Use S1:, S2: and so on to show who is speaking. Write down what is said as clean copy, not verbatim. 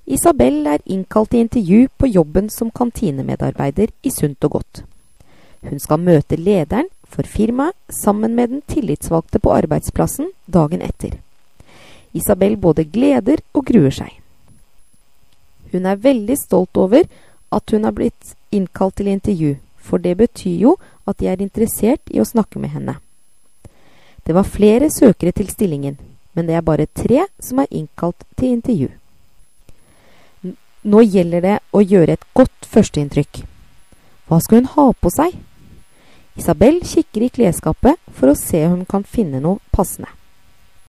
S1: Isabel er innkalt til intervju på jobben som kantinemedarbeider i Sunt og Godt. Hun skal møte lederen for firmaet sammen med den tillitsvalgte på arbeidsplassen dagen etter. Isabel både gleder og gruer seg. Hun er veldig stolt over at hun har blitt innkalt til intervju, for det betyr jo at de er interessert i å snakke med henne. Det var flere søkere til stillingen, men det er bare 3 som er innkalt til intervju. Nå gjelder det å gjøre et godt førsteinntrykk. Hva skal hun ha på seg? Isabel kikker i klesskapet for å se om hun kan finne noe passende.